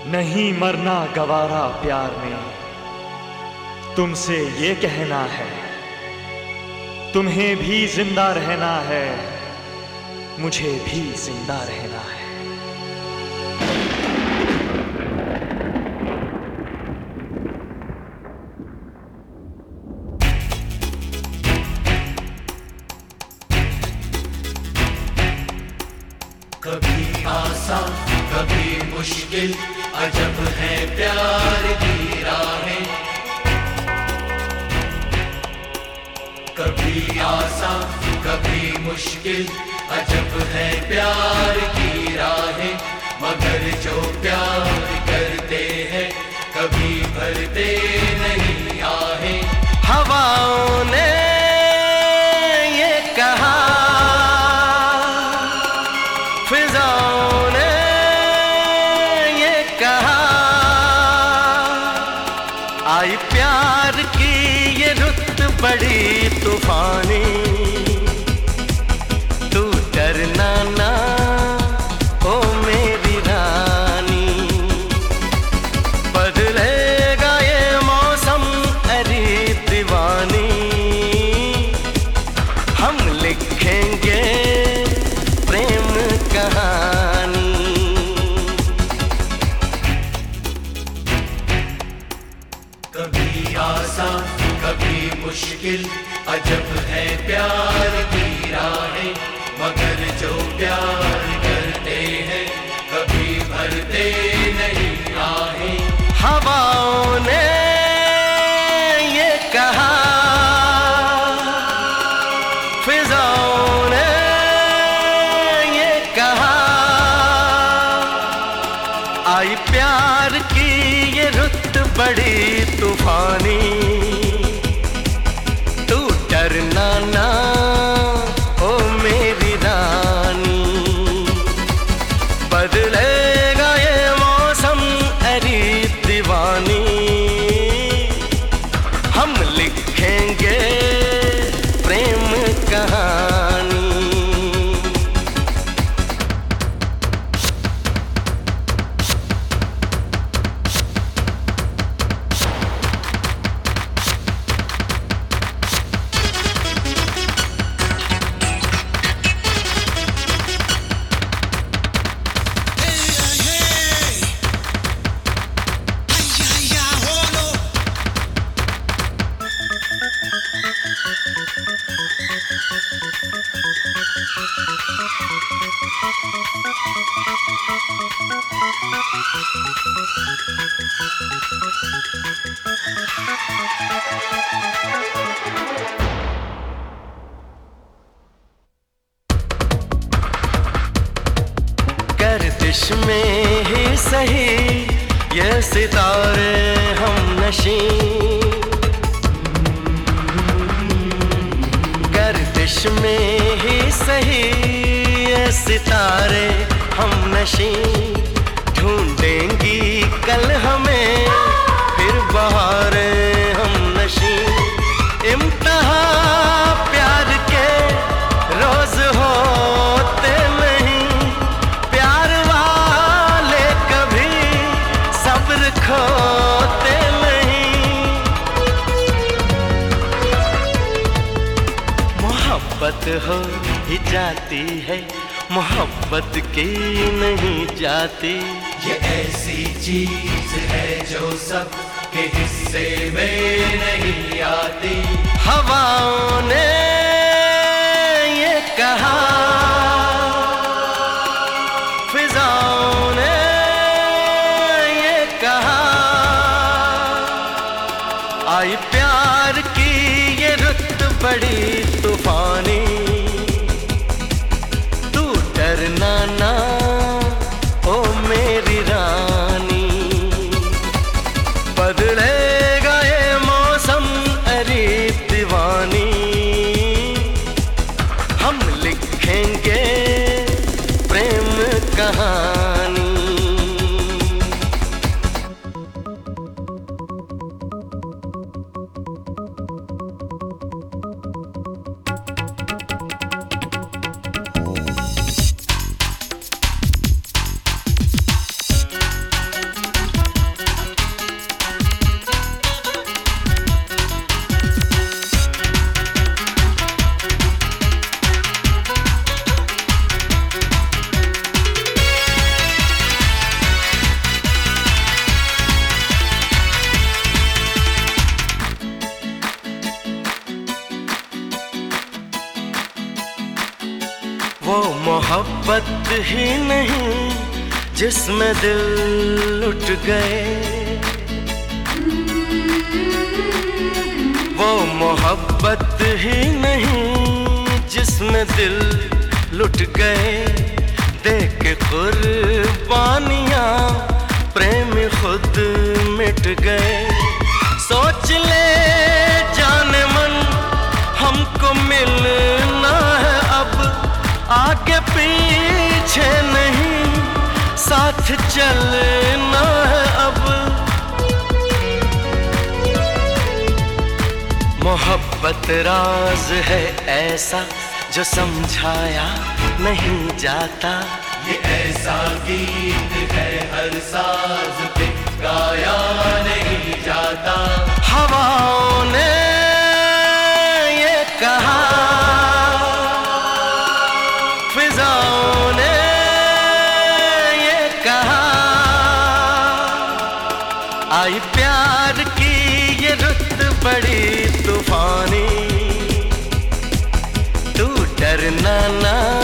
नहीं मरना गवारा प्यार में, तुमसे ये कहना है, तुम्हें भी जिंदा रहना है, मुझे भी जिंदा रहना है। कभी आसान कभी मुश्किल, अजब है प्यार की राहें। कभी आसान कभी मुश्किल, अजब है प्यार की राहें। मगर जो प्यार करते हैं कभी भरते नहीं आहें। हवाओं ने ये कहा, फिजाओं ने ये कहा, आई प्यार की ये रुत बड़ी तूफानी। तू डरना ना ओ मेरी रानी, बदलेगा ये मौसम अरे दीवानी। हम लिखेंगे प्रेम कहानी। कभी आसान कभी मुश्किल, अजब है प्यार की राहें। मगर जो प्यार करते हैं कभी भरते नहीं आहें। हवाओं ने ये कहा, फिजाओं ने ये कहा, आई प्यार की ये रुत बड़ी तूफानी। तू डरना ना ओ मेरी रानी, बदलेगा ये मौसम अरे दीवानी। हम लिखेंगे प्रेम कहानी। गर्दिश में ही सही ये सितारे हम नशी। गर्दिश में ही सही ये सितारे हम नशी। ढूंढेंगी कल हमें फिर बहारें हम नशी। इम्तिहा प्यार के रोज होते नहीं, प्यार वाले कभी सब्र खोते नहीं। मोहब्बत हो ही जाती है, मोहब्बत की नहीं जाती। ये ऐसी चीज है जो सब के हिस्से में नहीं आती। हवाओं ने ये कहा, फिजाओं ने ये कहा, आई प्यार की ये रुत बड़ी तूफानी। तू डरना ना ओ मेरी रानी, बदलेगा ये मौसम अरे दीवानी। हम लिखेंगे प्रेम कहानी। मोहब्बत ही नहीं जिसमें दिल उठ गए, वो मोहब्बत ही नहीं जिसमें दिल लुट गए। देख कुर्बानियां प्रेमी खुद मिट गए। सोच ले जाने मन हमको मिलना है अब, आगे पीछे नहीं साथ चलना है अब। मोहब्बत राज है ऐसा जो समझाया नहीं जाता, ये ऐसा गीत है हर साज पे गाया नहीं जाता। हवाओं ने ये कहा, फिजाओं ने ये कहा, आई प्यार की ये रुत बड़ी तूफानी, तू डरना ना